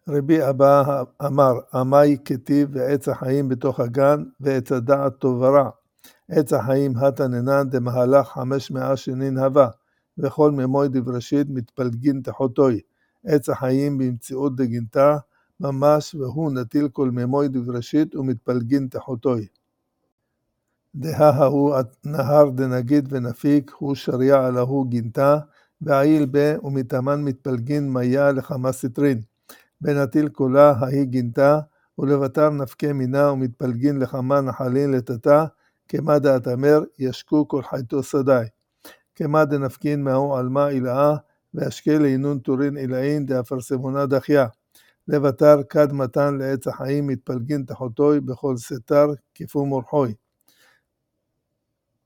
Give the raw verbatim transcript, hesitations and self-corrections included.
רבי אבא אמר, עמי כתיב ועץ החיים בתוך הגן, ועץ הדעת טוב ורע. עץ החיים התננן דמהלך חמש מאה שנין הווה, וכל ממוי דבראשית מתפלגין תחותוי. עץ החיים במציאות דגינתה, ממש והוא נטיל כל ממוי דבראשית ומתפלגין תחותוי. דהה הוא נהר דנגיד ונפיק, הוא שריע עלהו גינתה, ועיל בה ומתאמן מתפלגין מיה לכמה סטרין. בנטיל כולה ההיא גינתה, ולבטר נפקי מינה ומתפלגין לכמה נחלין לטאטה, כמה דעת אמר ישקו כל חייתו סדאי. כמה דנפקין מהו עלמה אילאה, והשקה לעינון טורין אילאין דאפרסמונה דחיה. לבטר כד מתן לעץ החיים מתפלגין תחותוי בכל סתר כפו מורחוי.